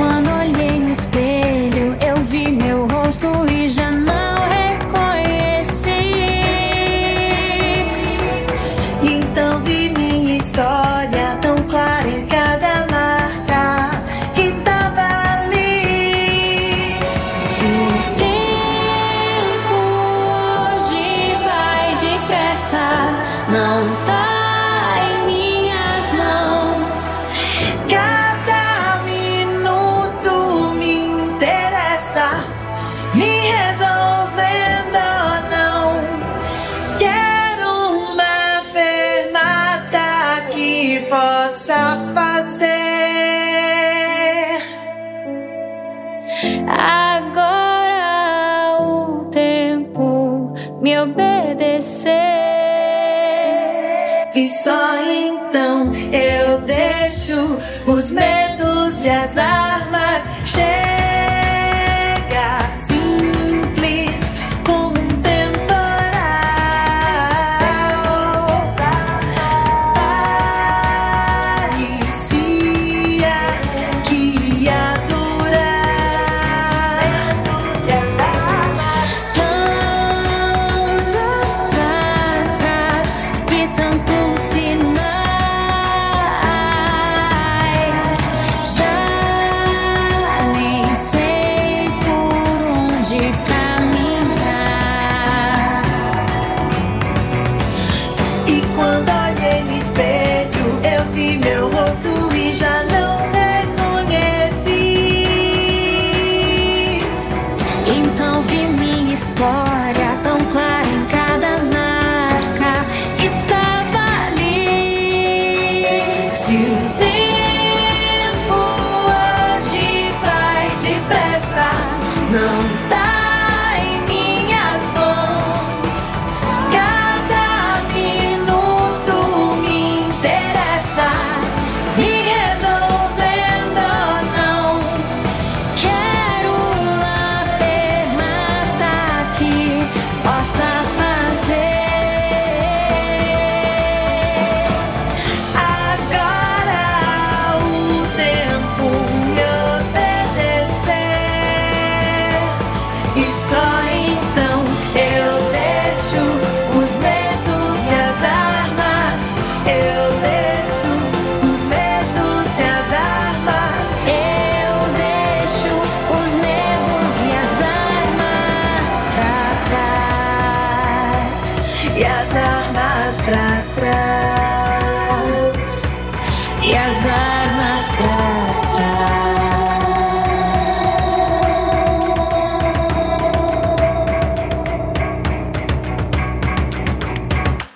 quando olhei no espelho, eu vi meu rosto e já não reconheci. E então vi minha história tão clara em cada marca que tava ali. Se o tempo hoje vai depressa, não tá em minhas mãos. Cada minuto me interessa, me resolvendo ou não. Quero uma fermata que possa fazer Agora o tempo me obedecer. e só então eu deixo os medos e as armas. Chega simples como um temporal, parecia que ia durar. Tantas placas e tantos sinais, já nem sei por onde caminhar. E quando olhei no espelho, eu vi meu rosto e já não reconheci. Então vi minha história tão clara em cada marca que tava ali. Se o tempo hoje vai depressa, não tá